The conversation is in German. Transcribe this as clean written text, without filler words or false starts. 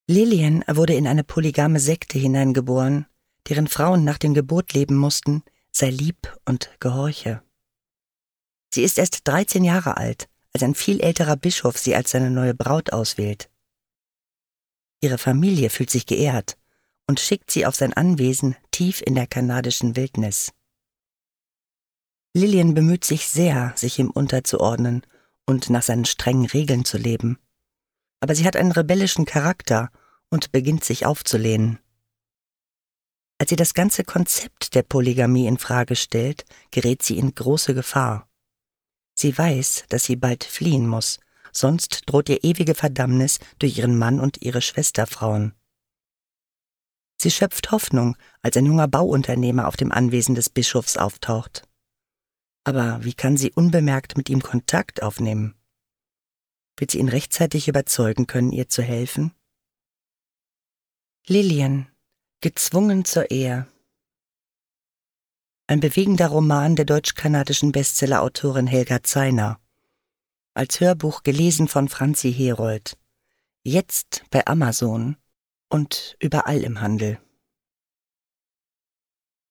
Lillian wurde in eine polygame Sekte hineingeboren, deren Frauen nach dem Gebot leben mussten, sei lieb und gehorche. Sie ist erst 13 Jahre alt, als ein viel älterer Bischof sie als seine neue Braut auswählt. Ihre Familie fühlt sich geehrt und schickt sie auf sein Anwesen tief in der kanadischen Wildnis. Lillian bemüht sich sehr, sich ihm unterzuordnen und nach seinen strengen Regeln zu leben. Aber sie hat einen rebellischen Charakter und beginnt sich aufzulehnen. Als sie das ganze Konzept der Polygamie in Frage stellt, gerät sie in große Gefahr. Sie weiß, dass sie bald fliehen muss, sonst droht ihr ewige Verdammnis durch ihren Mann und ihre Schwesterfrauen. Sie schöpft Hoffnung, als ein junger Bauunternehmer auf dem Anwesen des Bischofs auftaucht. Aber wie kann sie unbemerkt mit ihm Kontakt aufnehmen? Wird sie ihn rechtzeitig überzeugen können, ihr zu helfen? Lillian, gezwungen zur Ehe. Ein bewegender Roman der deutsch-kanadischen Bestsellerautorin Helga Zeiner. Als Hörbuch gelesen von Franzi Herold. Jetzt bei Amazon und überall im Handel.